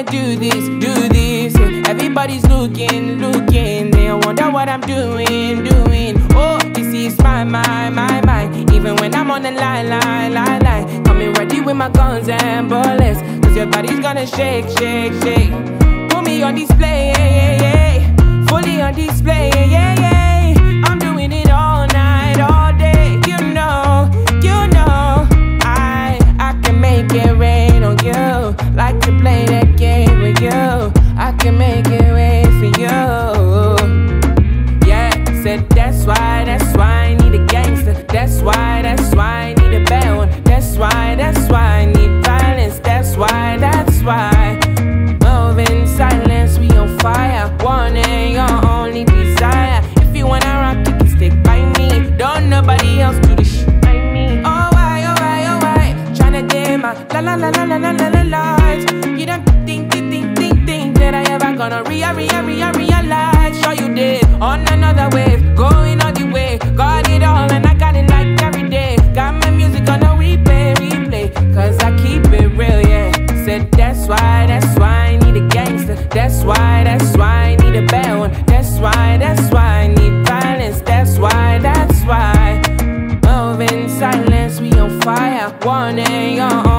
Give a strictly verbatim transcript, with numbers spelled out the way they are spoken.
do this, do this. Yeah. Everybody's looking, looking. They wonder what I'm doing, doing. Oh, this is my, my, my, my. Even when I'm on the line, line, line, line. Coming ready with my guns and bullets. Cause your body's gonna shake, shake, shake. Put me on display, yeah, yeah, yeah. Fully on display, yeah, yeah, yeah. I'm doing it all night, all day. You know, you know. I, I can make it rain on you. Like to play that game with you. I can make it rain for you. Yeah, said that's why, that's why I need a gangster. That's why, that's why I need a bad one. That's why, that's why I need violence. That's why, that's why. Love in silence, we on fire. Wanting your only desire. If you wanna rock, you can stick by me. Don't nobody else do the shit like me. Oh why, oh why, oh why? Tryna dim my la la la la la la la la lights. You don't think, think, think, think, think that I ever gonna rea, rea, rea, realize. Sure you did, on another wave, going all the way. Got it all and I got it like every day. Got my music on a replay, replay. Cause I keep it real, yeah. Said that's why, that's why I need a gangster. That's why, that's why I need a bad one. That's why, that's why I need violence. That's why, that's why. Love in silence, we on fire. Wanting your own